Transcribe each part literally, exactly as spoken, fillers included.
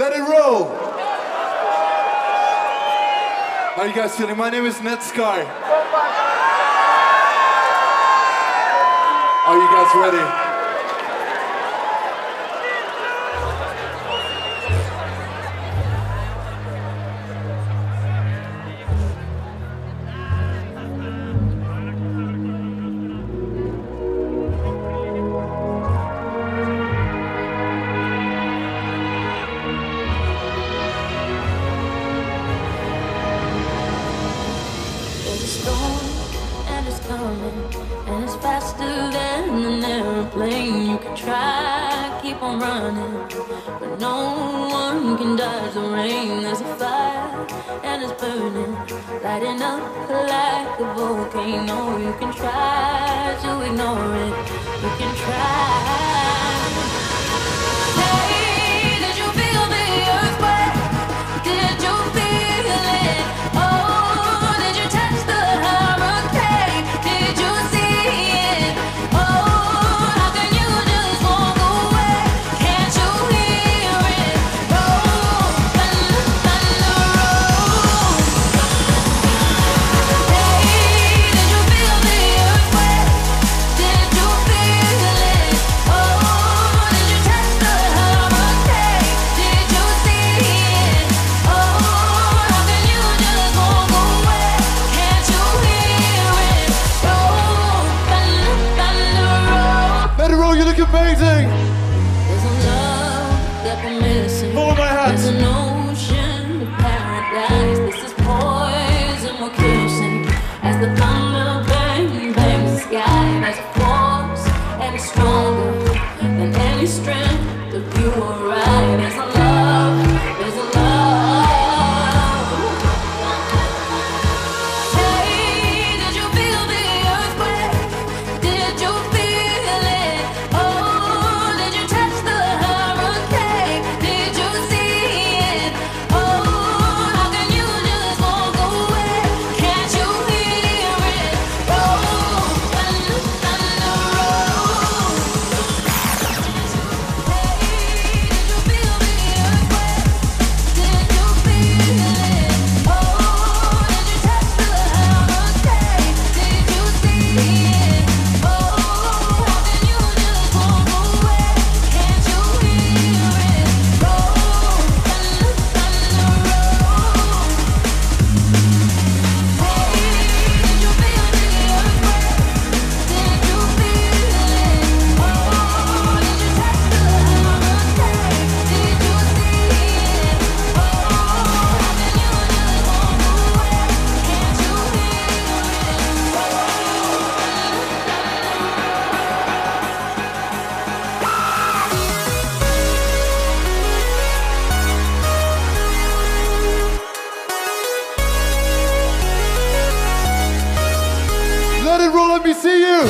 Let it roll! How you guys feeling? My name is Netsky. Are you guys ready? And it's faster than an airplane. You can try, keep on running, but no one can dodge the rain. There's a fire and it's burning, lighting up like a volcano. You can try to ignore it, you can try. Hey, did you feel the earthquake? Did you feel it? Oh, did you touch the hurricane? Did you see it? Oh, how can you just walk away? Can't you hear it? Roll, thunder, thunder, roll. Hey, did you feel the earthquake? Did you feel it? Oh, did you touch the hurricane? Did you see it? Oh, how can you just walk away? Can't you hear it? Roll, thunder, thunder, roll. Let it roll, you look amazing! There's a love that we're missing. Follow my hat. There's an ocean of paradise. This is poison we're kissing. As the thunder bang, bangs the sky. There's a force and it's stronger than any strength of you or I. There's a love, there's a love. Hey, did you feel the earthquake? Did you feel it? Oh, did you touch the hurricane? Did you see it? Oh, how can you just walk away? Can't you hear it? Roll, thunder, thunder, roll. Hey, did you feel the earthquake? Did you feel it? Oh, did you touch the hurricane? Did you see it? Oh, how can you just walk away? Can't you hear it? Roll, thunder, thunder, roll. Hey, did you feel the earthquake? Did you feel it? Oh, did you touch the hurricane? Did you see it? Oh, how can you just walk away? Can't you hear it? Roll, Let it roll, let me see you!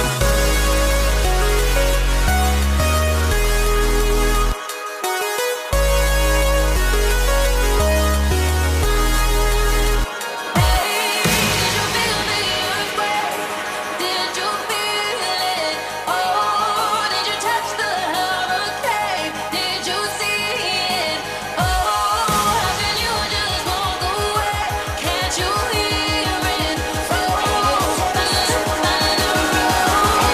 Did you feel it? Oh, did you touch the hurricane? Did you see it? Oh, how can you just walk away? Can't you hear it? Roll, thunder, thunder, roll.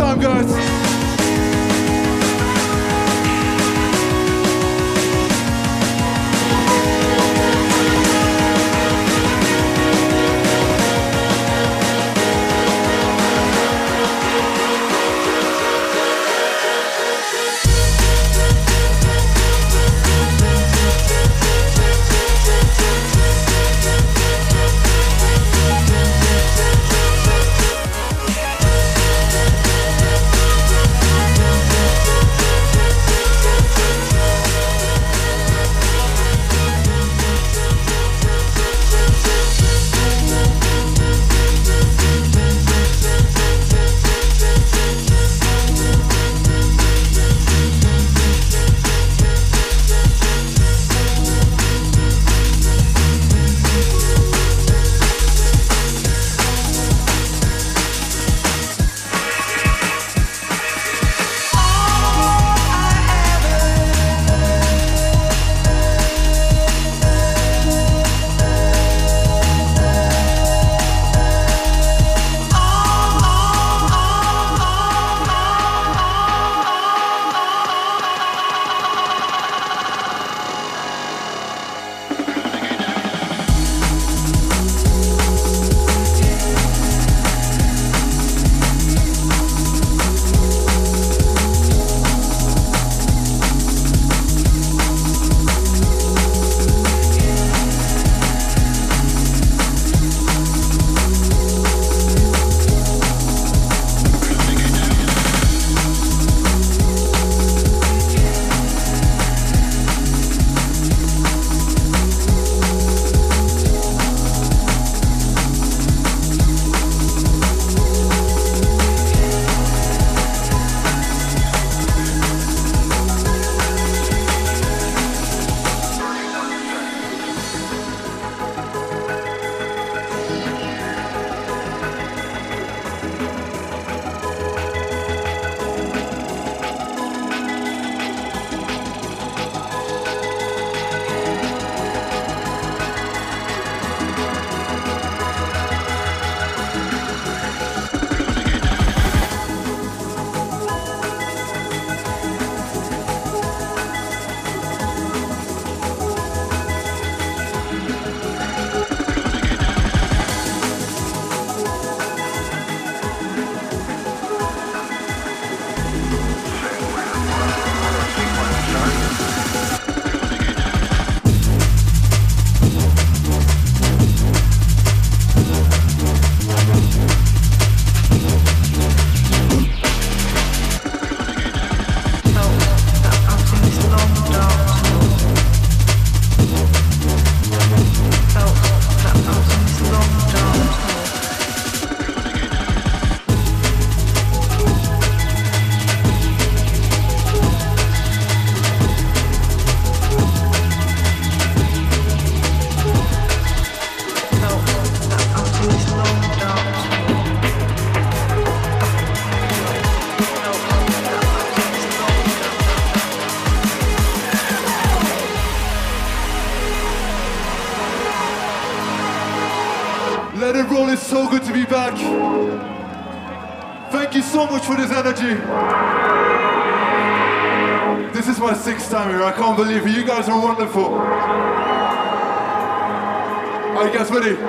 time, guys. Let it roll, it's so good to be back. Thank you so much for this energy. This is my sixth time here, I can't believe it. You guys are wonderful. Are you guys ready?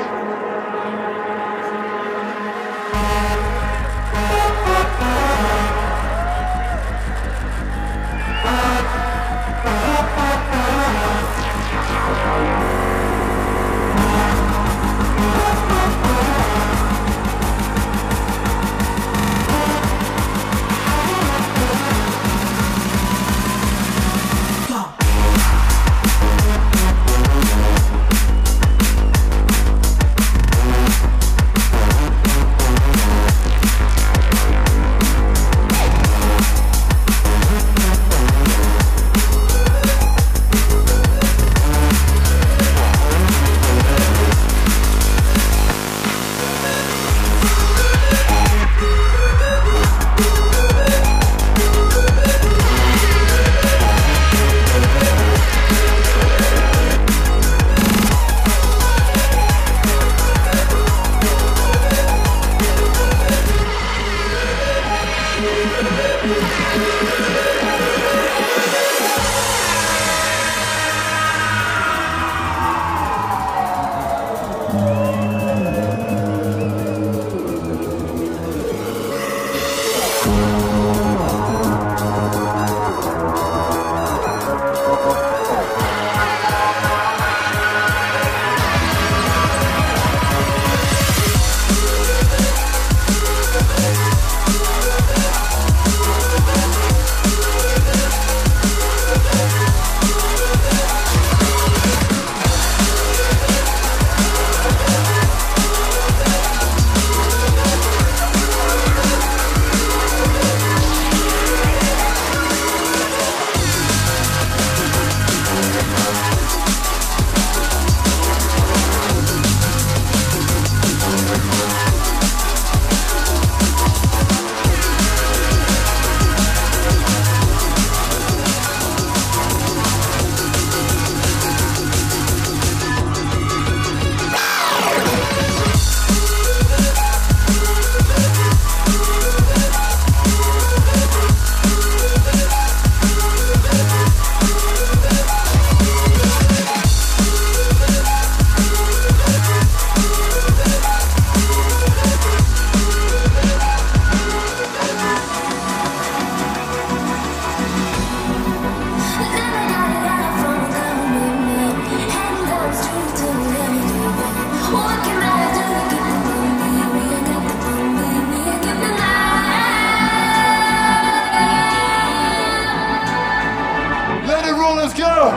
roll, let's go.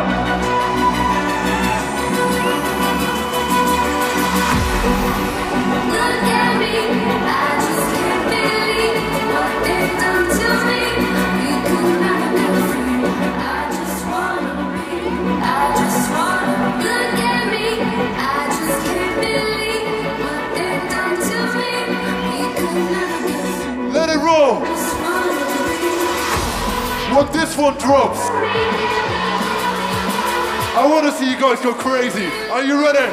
Look at me, I just can't believe what they've done to me. We could never be free. I just wanna be, I just wanna. Look at me, I just can't believe what they've done to me. We could never be free. Let it roll. Just wanna be. What this one drops. I want to see you guys go crazy. Are you ready?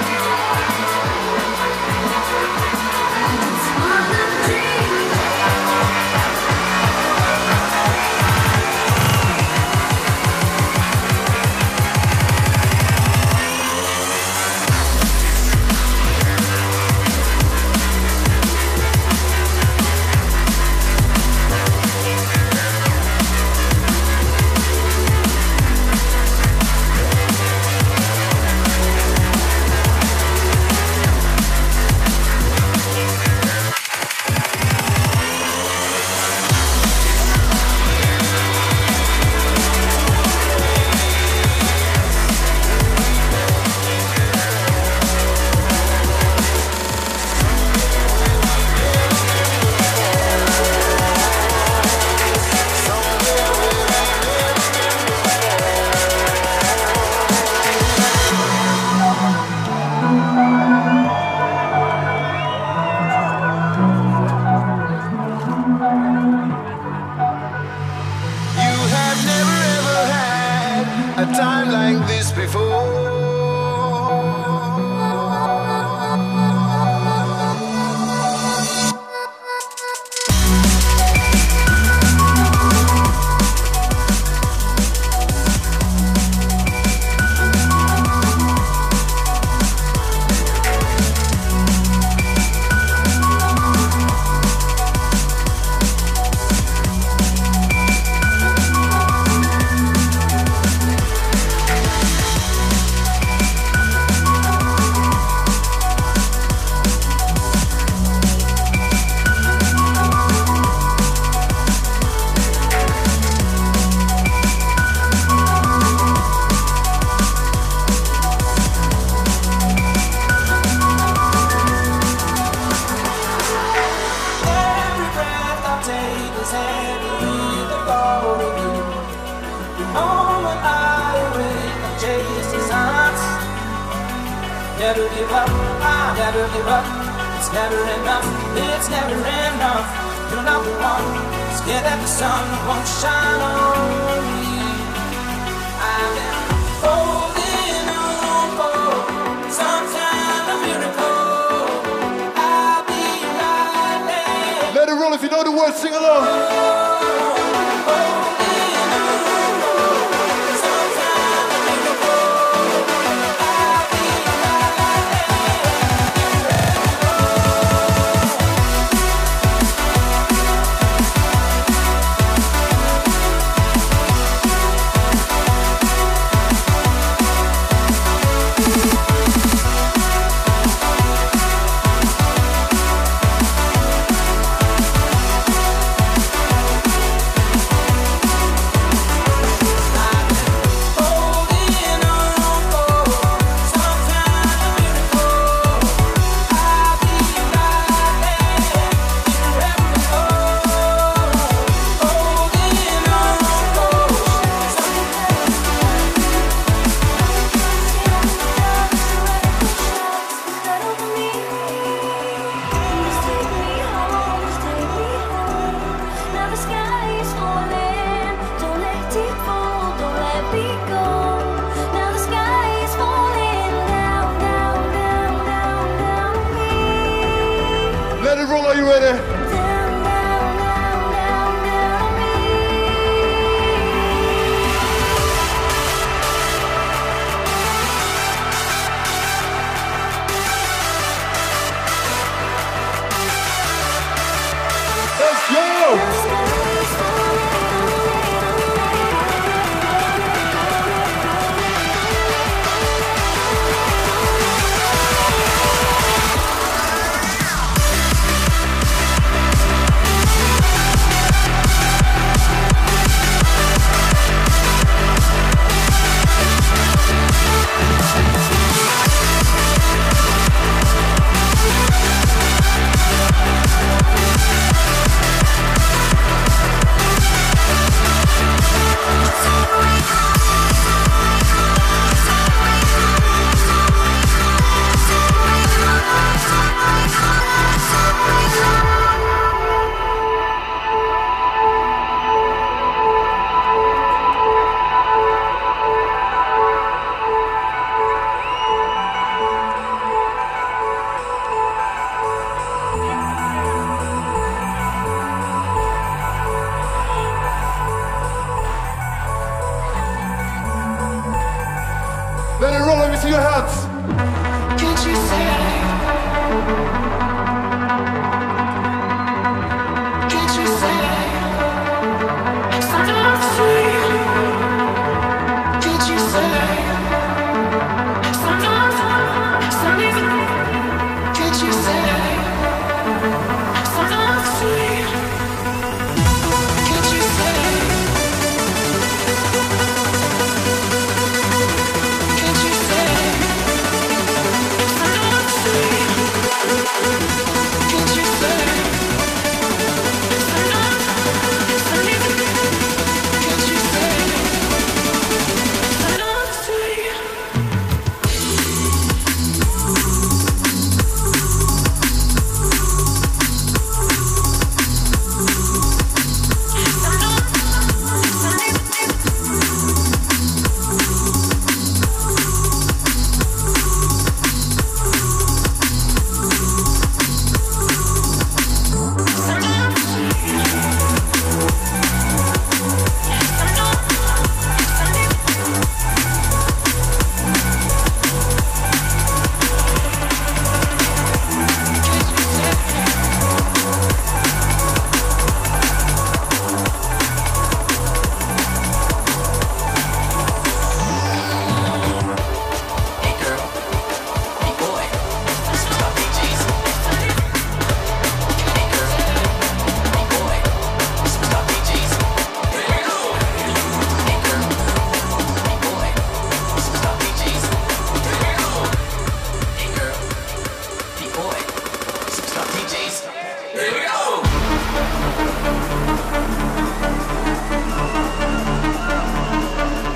Never give up, I never give up. It's never enough, it's never enough. You're not the one, scared that the sun won't shine on me. I've been holding on for some kind of miracle. I'll be right there. Let it roll. If you know the words, sing along. Let it roll, are you ready? Let's go!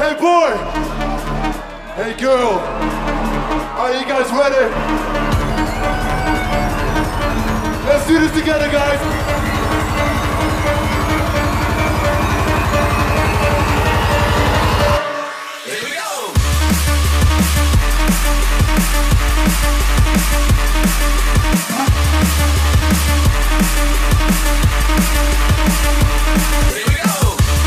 Hey boy! Hey girl! Are you guys ready? Let's do this together, guys! Here we go! Here we go!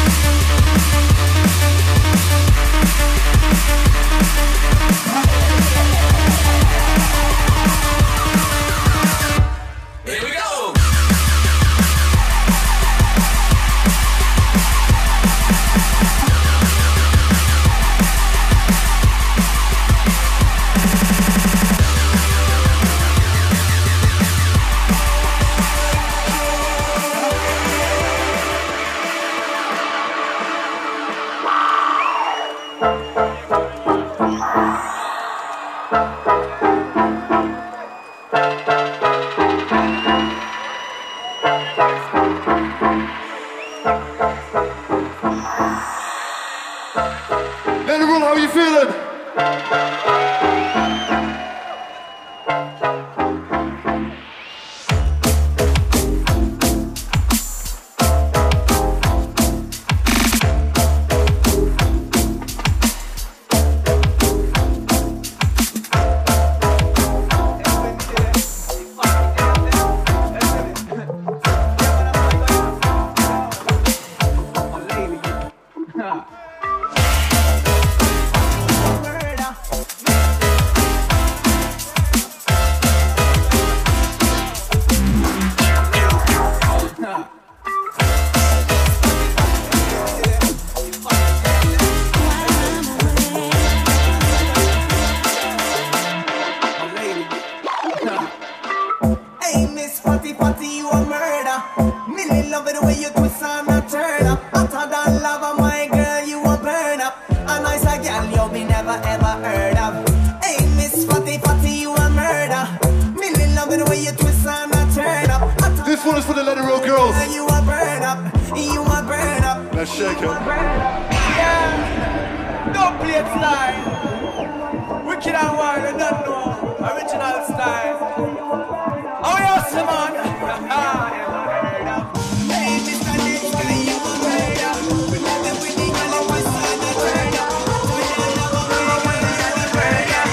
Here we go! Let it roll, how you feeling? Hey, Miss Fatty Fatty, you a murder. Millie love it the way you twist and a turn up. Hotter than lava, my girl, you a burn up. A nice a girl you be never ever heard of. Hey, Miss Fatty Fatty, you a murder. Millie love it the way you twist and a turn up. Hotter This one is for the Let It Roll girls. than you a burn up. You a burn up. Let's shake it. Yeah. Don't play it style. Wicked and wild, you don't know. Original style. Oh yes, man. Hey, Mister Nice Guy, you a murder. We love it when the girl in my side a turn up. So you love a murder, you a murder.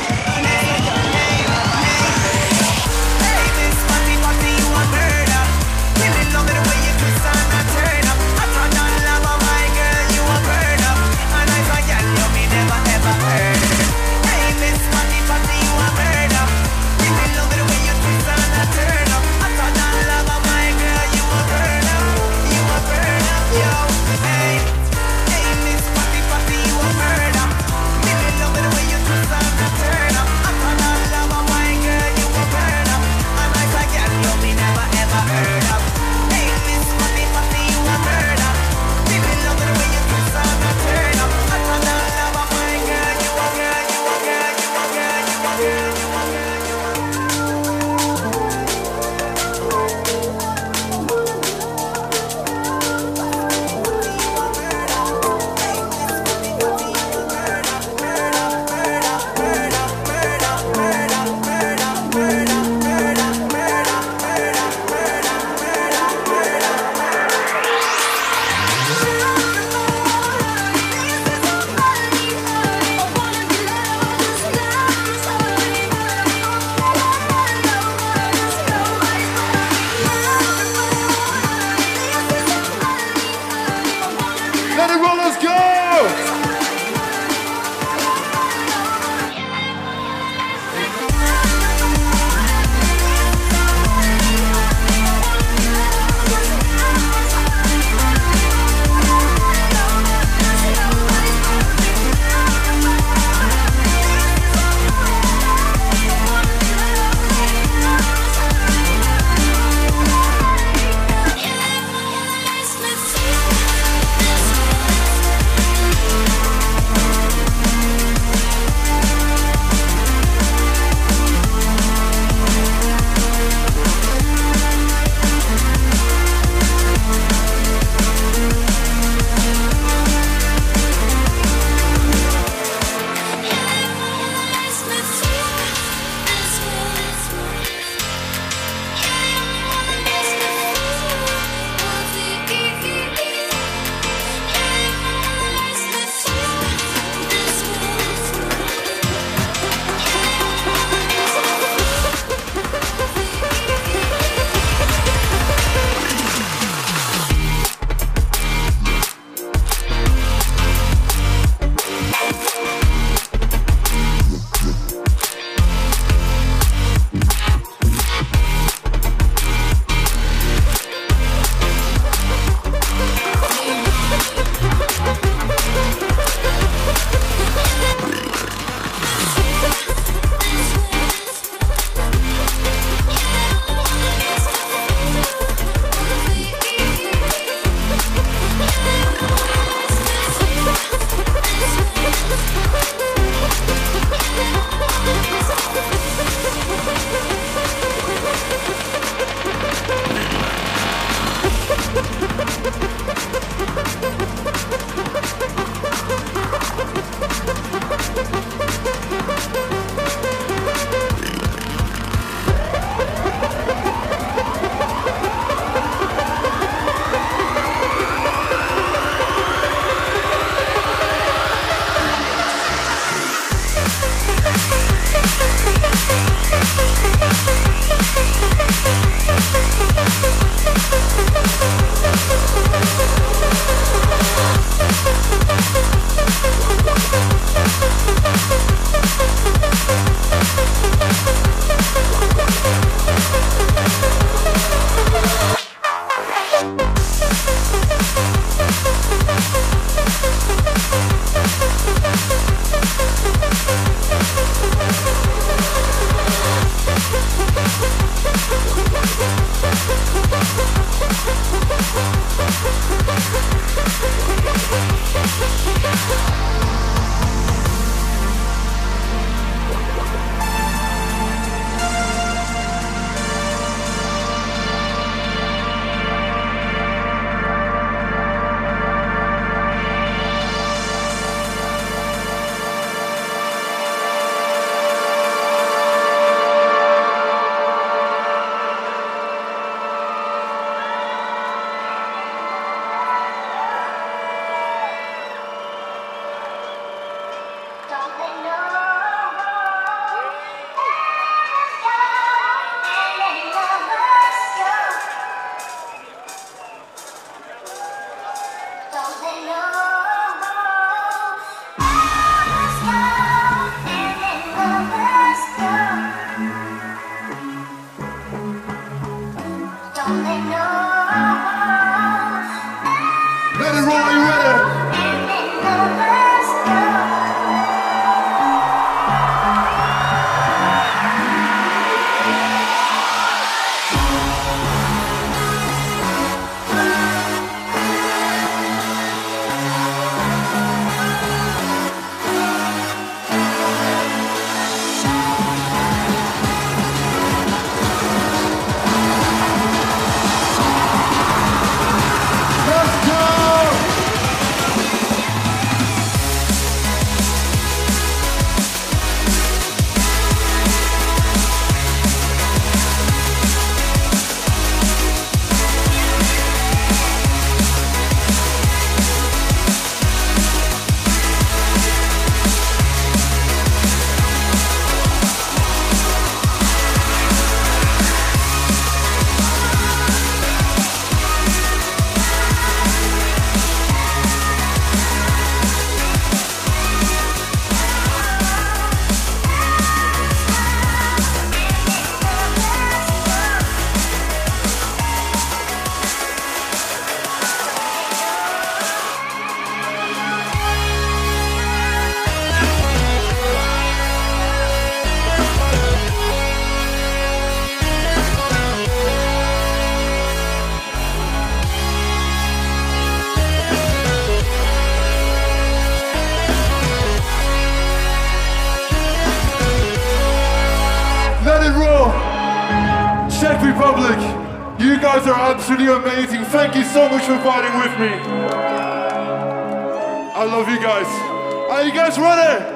Hey, Miss Fatty Fatty, you a murder. Really love it the way you twist and a turn up. Hotter than lava, my girl, you a burn up. A nice a girl you me never ever heard. Hey, Miss Fatty Fatty, you a murder. Really love it the way you twist and a turn up. Hotter than lava, my girl, you a burn up. You a burn up, yo. Hey, hey, Miss Fatty Fatty, you a murder. Really love it the way you twist and a turn up. Hotter than lava, my girl, you a burn up. A nice a girl you me never ever heard of. Hey, Miss Fatty Fatty, you a murder. Really love it the way you twist and a turn up. Hotter than lava, my girl, you a girl, you a girl, you a girl, you a girl, you a girl, you a girl. Let it roll, let's go! This Republic. You guys are absolutely amazing. Thank you so much for fighting with me. I love you guys. Are you guys ready?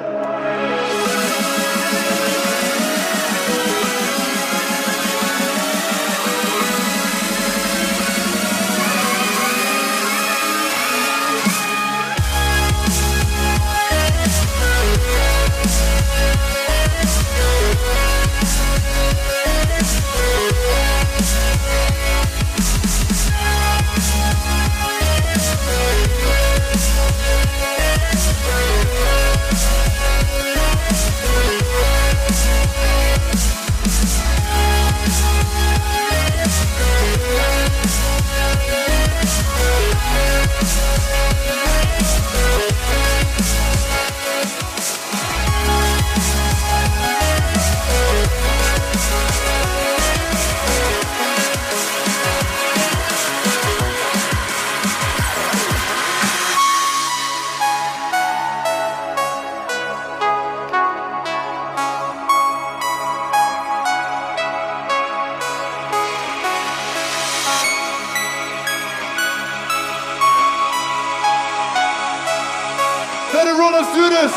Let it roll, let's do this!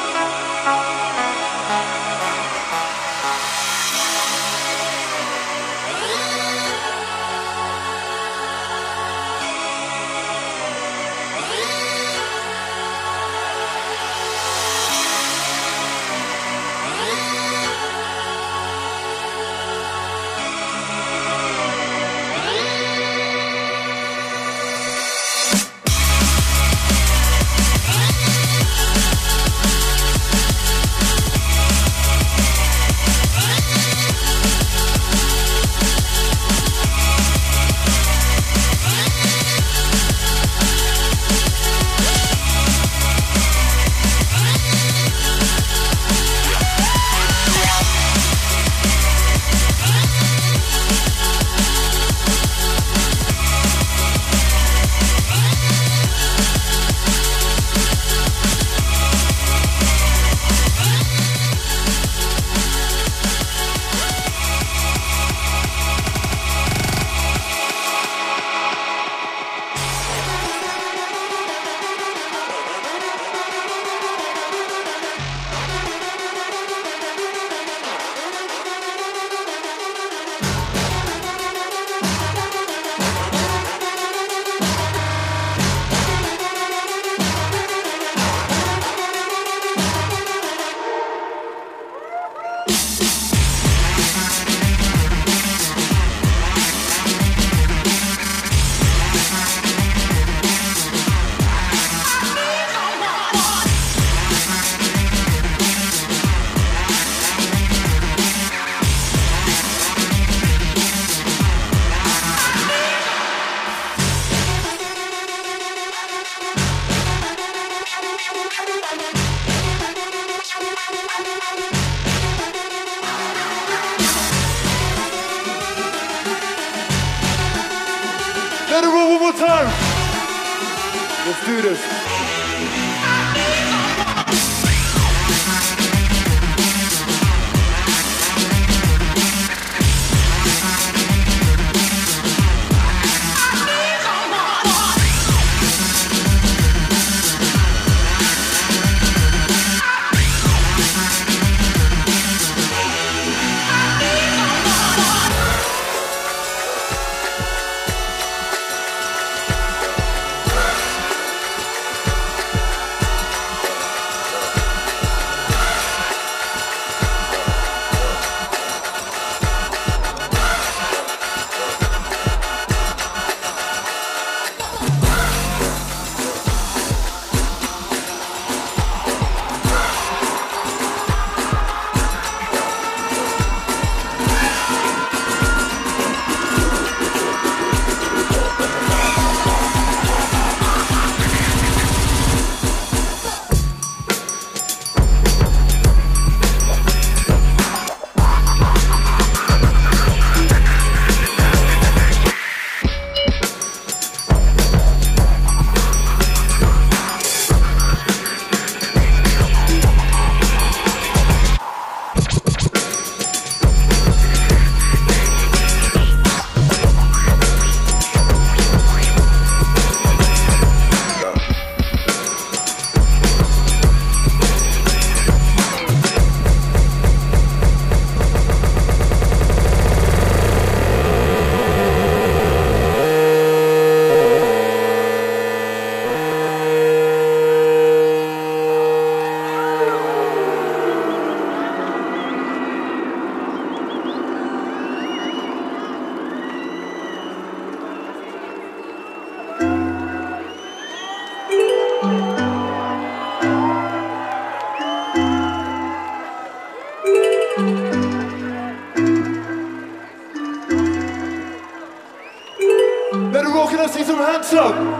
Let it roll one more time. Let's do this. song.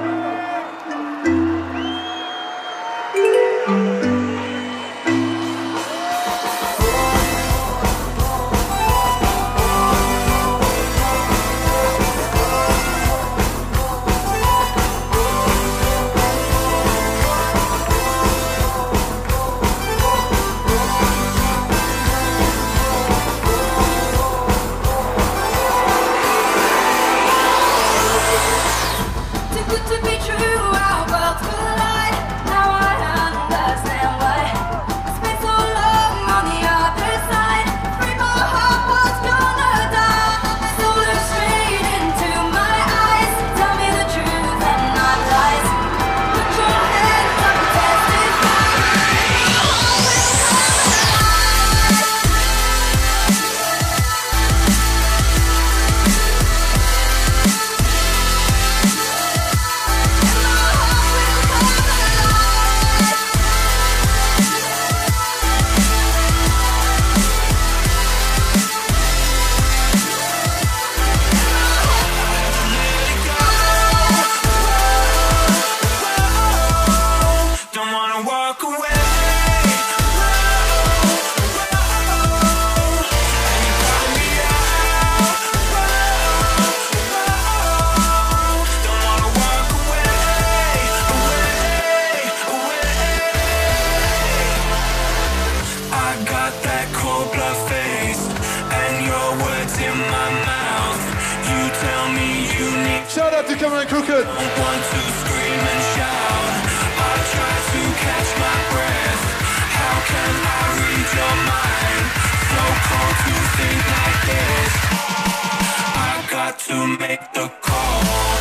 Shout out to Cameron Crooked. Want to scream and shout. I try to catch my breath. How can I read your mind? So cold to think like this. I got to make the call.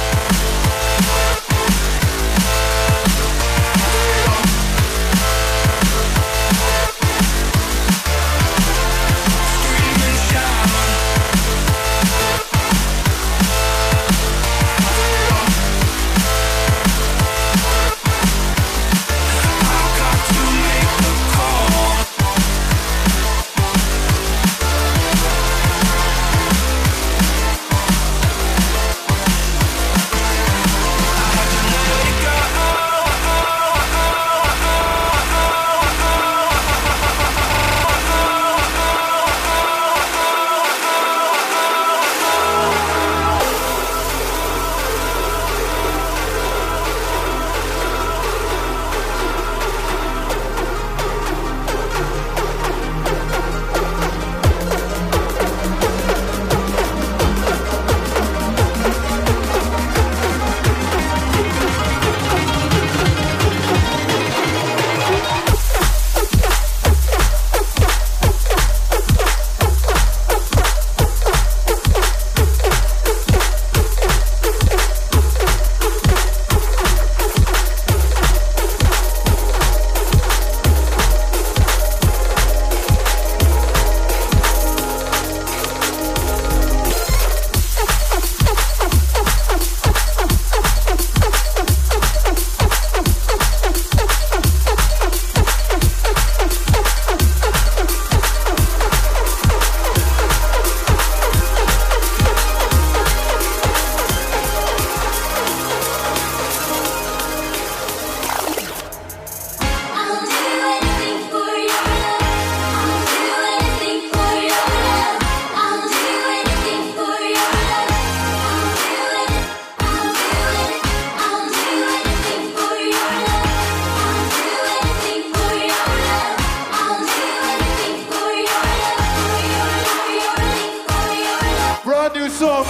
Song.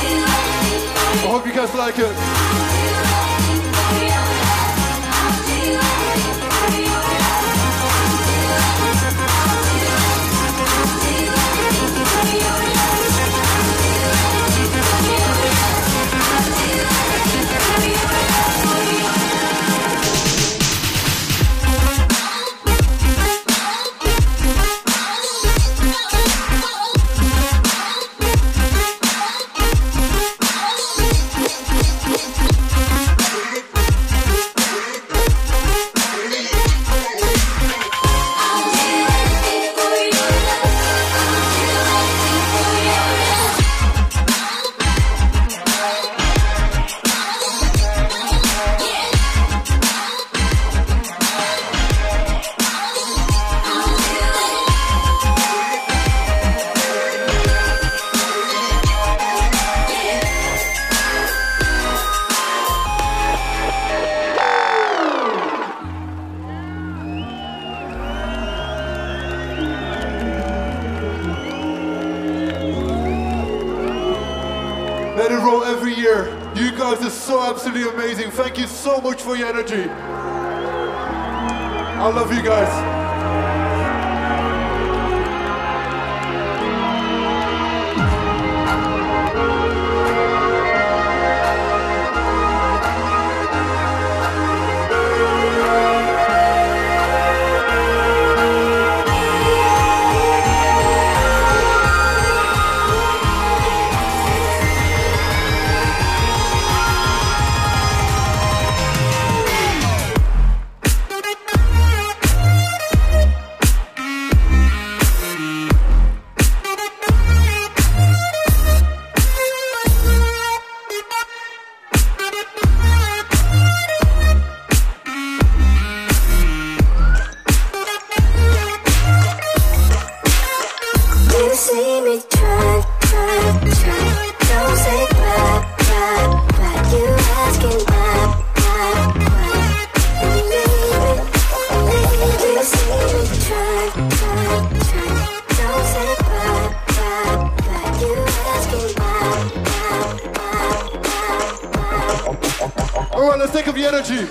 I hope you guys like it. We'll be right back. Let it roll every year. You guys are so absolutely amazing. Thank you so much for your energy. I love you guys. Alright, let's take up the energy.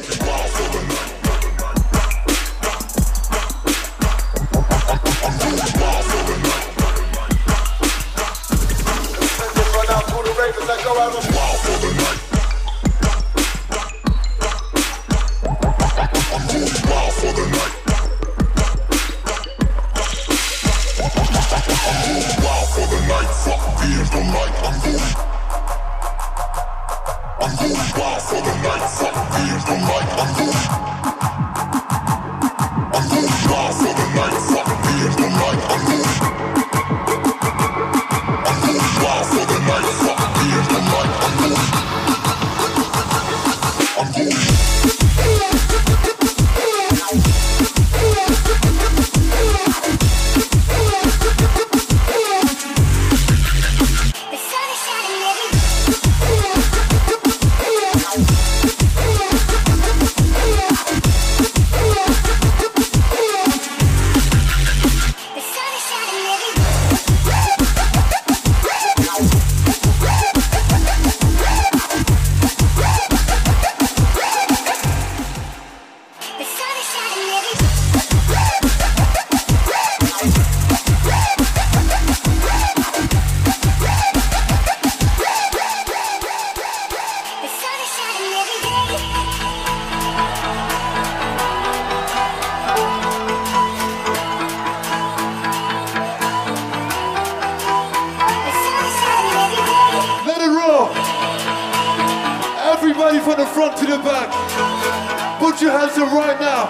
Everybody from the front to the back, put your hands up right now.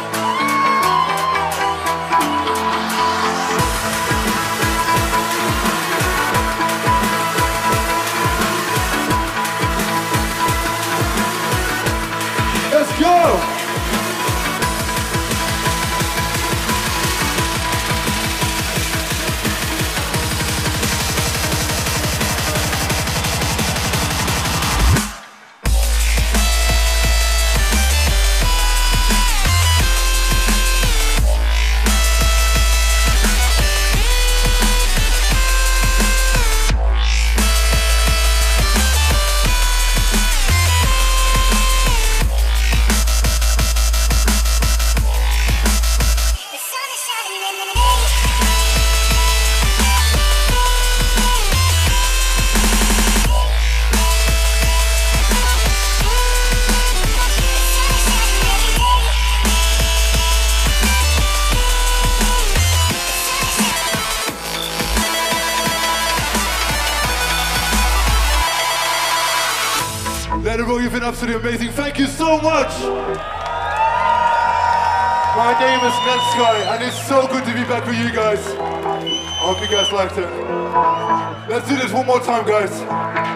Let's go! Let it roll, you've been absolutely amazing. Thank you so much. My name is Netsky, and it's so good to be back with you guys. I hope you guys liked it. Let's do this one more time, guys.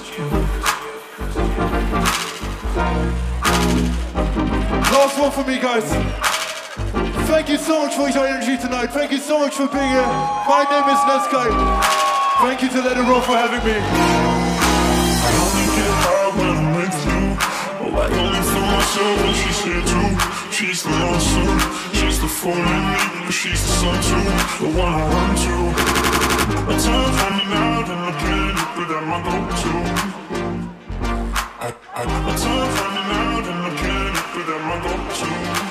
Last one for me, guys. Thank you so much for your energy tonight. Thank you so much for being here. My name is Neskai. Thank you to Let It Roll for having me. I only get high when I'm with you. Oh, I only feel myself when she's here too. She's the monsoon, she's the fool in me, but she's the sun too, the one I run to. My time's running out and I can't look without my go-to. I, I, my time's running out and I can't look without my go-to.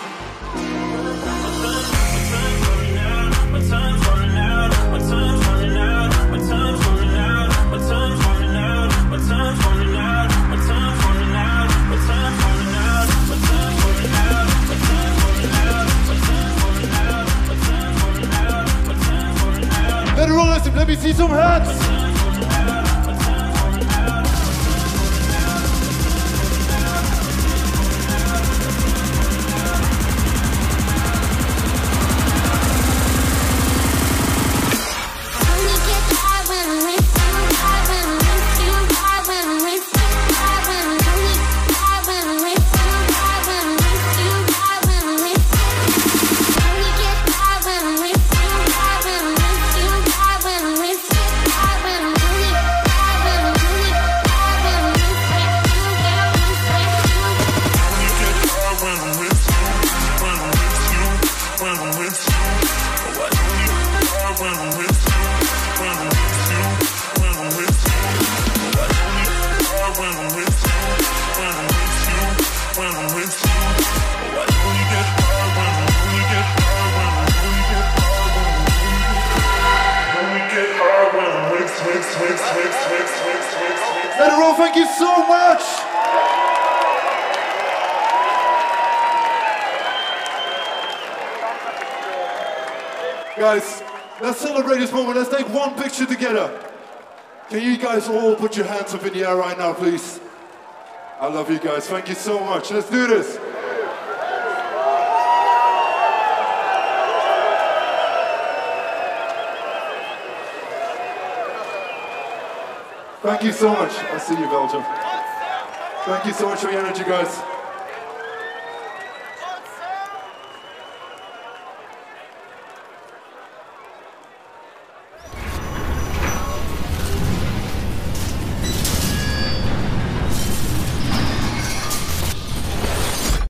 My time's running out, my time's running out, my time's running out, my time's running out, my time's running out, my time's running out, my time's running out, my see some hands. Let it roll, thank you so much! Guys, let's celebrate this moment. Let's take one picture together. Can you guys all put your hands up in the air right now, please? I love you guys. Thank you so much. Let's do this. Thank you so much. I see you, Belgium. Thank you so much for your energy, guys.